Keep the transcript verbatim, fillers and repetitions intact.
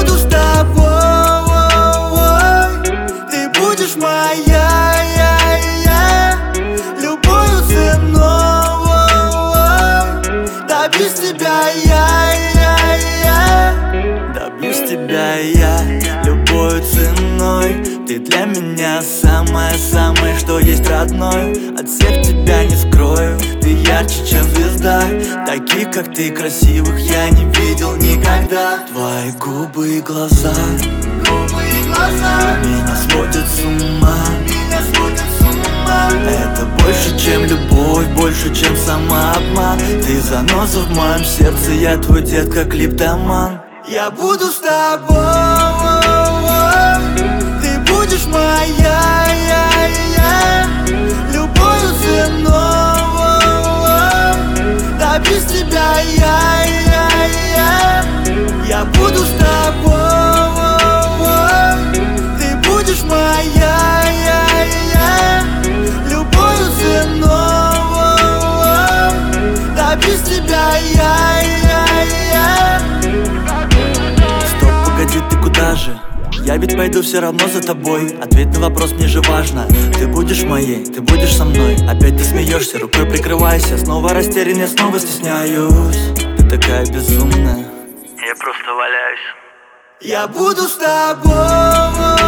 буду с тобой, ты будешь моя, я, я, любою ценой. Добьюсь тебя я, я, я, добьюсь тебя я, любой ценой. Ты для меня самое-самое, что есть родной. От всех тебя не скрою, ты ярче, чем звезда. Таких, как ты, красивых я не видел никогда. Твои губы и глаза, губы и глаза меня сводят с ума, меня сводят с ума. Это больше, чем любовь, больше, чем самообман. Ты заноза в моем сердце, я твой дед, как клиптоман. Я буду с тобой, ты будешь моя, я, я, любою ценой. Добьюсь тебя я, я, я, я буду с тобой, ты будешь моя, я, я, любою ценой. Добьюсь тебя я, я, я. Погоди, ты куда же? Я ведь пойду все равно за тобой. Ответь на вопрос, мне же важно. Ты будешь моей, ты будешь со мной. Опять ты смеешься, рукой прикрывайся. Снова растерян, я снова стесняюсь. Ты такая безумная. Я просто валяюсь. Я буду с тобой,